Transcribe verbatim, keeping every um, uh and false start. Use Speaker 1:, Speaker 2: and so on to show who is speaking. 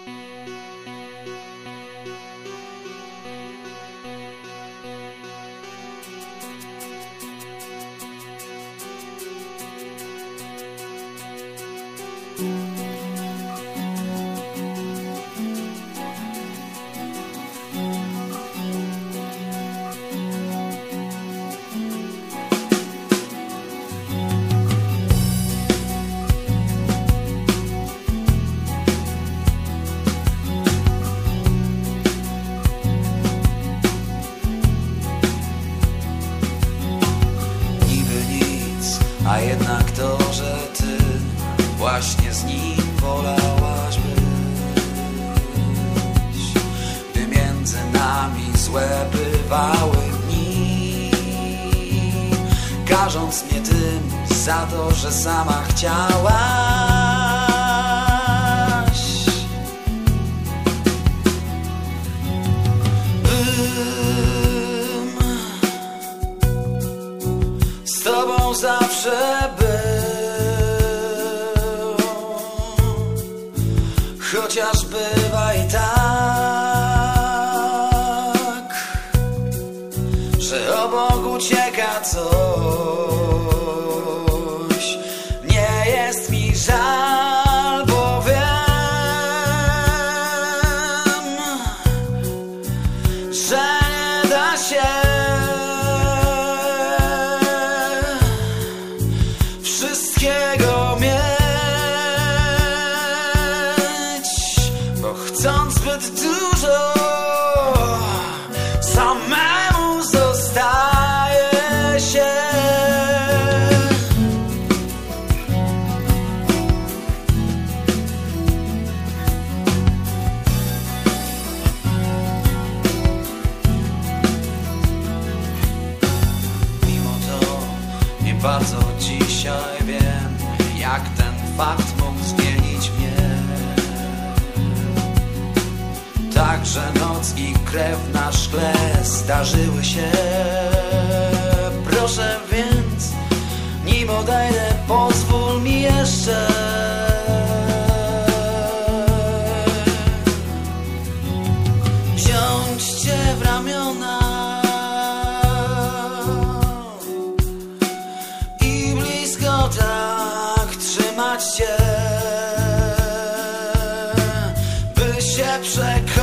Speaker 1: A jednak to, że ty właśnie z nim wolałaś być, gdy między nami złe bywały dni, karząc mnie tym za to, że sama chciałaś, bym z tobą zawsze był, chociaż bywa i tak, że obok ucieka coś. Nie jest mi żal, bo wiem, że nie da się wszystkiego mieć, bo chcąc zbyt dużo, samemu zostaje się. Mimo to nie bardzo dzisiaj wiem, jak ten fakt mógł zmienić mnie. Także noc i krew na szkle zdarzyły się. Proszę więc, nim odejdę, pozwól mi jeszcze wziąć cię w ramiona i blisko tak trzymać cię, by się przekonać,